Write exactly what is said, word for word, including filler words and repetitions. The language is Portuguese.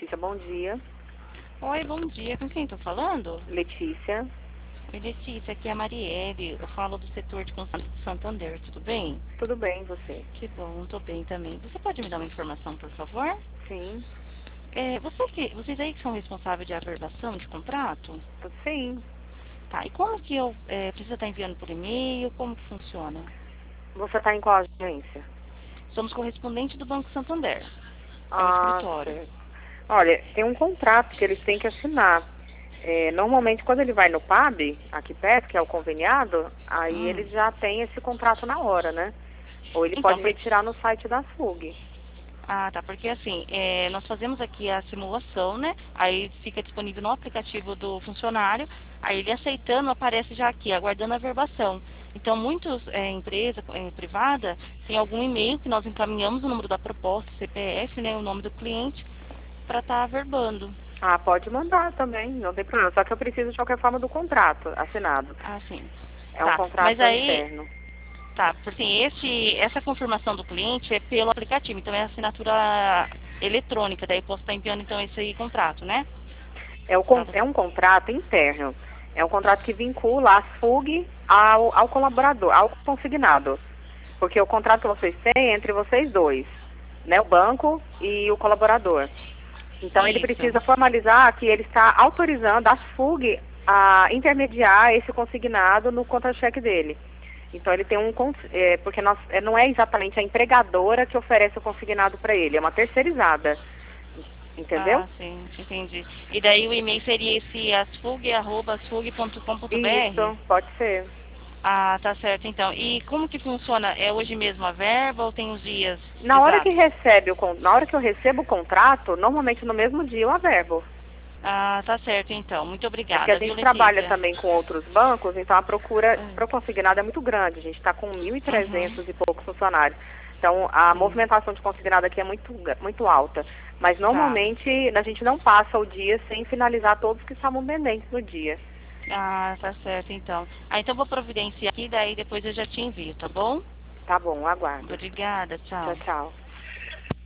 Letícia, bom dia. Oi, bom dia. Com quem estou falando? Letícia. Oi, Letícia, aqui é a Marielle. Eu falo do setor de consultas do Santander, tudo bem? Tudo bem, você? Que bom, estou bem também. Você pode me dar uma informação, por favor? Sim. É, você que, vocês aí que são responsáveis de averbação de contrato? Sim. Tá, e como que eu é, preciso estar enviando por e-mail? Como que funciona? Você está em qual agência? Somos correspondentes do Banco Santander. É um Ah, escritório. certo. Olha, tem um contrato que eles têm que assinar. É, normalmente, quando ele vai no P A B, aqui perto, que é o conveniado, aí Hum. ele já tem esse contrato na hora, né? Ou ele Então, pode por... retirar no site da F U G. Ah, tá, porque assim, é, nós fazemos aqui a simulação, né? Aí fica disponível no aplicativo do funcionário, aí ele aceitando aparece já aqui, aguardando a verbação. Então, muitas é, empresas é, privada tem algum e-mail que nós encaminhamos o número da proposta, C P F, né, o nome do cliente, para estar averbando. Ah, pode mandar também, não tem problema. Só que eu preciso de qualquer forma do contrato assinado. Ah, sim. É um Tá, mas contrato aí, interno. tá, porque assim, esse, essa confirmação do cliente é pelo aplicativo, então é assinatura eletrônica, daí eu posso estar enviando então esse contrato, né? É, o Pra con- você. é um contrato interno. É um contrato que vincula a F U G ao, ao colaborador, ao consignado. Porque o contrato que vocês têm é entre vocês dois, né? O banco e o colaborador. Então ele Isso. precisa formalizar que ele está autorizando a F U G a intermediar esse consignado no contra-cheque dele. Então ele tem um cons- é, porque nós, é, não é exatamente a empregadora que oferece o consignado para ele, é uma terceirizada. Entendeu? Ah, sim, entendi. E daí o e-mail seria esse asfug, arroba asfug ponto com ponto br? Isso, pode ser. Ah, tá certo então. E como que funciona? É hoje mesmo a verba ou tem os dias Na hora que exatos? recebe o con- na hora que eu recebo o contrato, normalmente no mesmo dia eu averbo. Ah, tá certo então. Muito É porque a obrigada, viu, gente trabalha Letícia? também com outros bancos, então a procura Ah, para o consignado é muito grande. A gente está com mil e uhum, trezentos e poucos funcionários. Então a sim, movimentação de consignado aqui é muito, muito alta. Mas tá. normalmente a gente não passa o dia sem finalizar todos que estavam pendentes no dia. Ah, tá certo então. Ah, então eu vou providenciar aqui, daí depois eu já te envio, tá bom? Tá bom, aguardo. Obrigada, Tchau, tchau. tchau.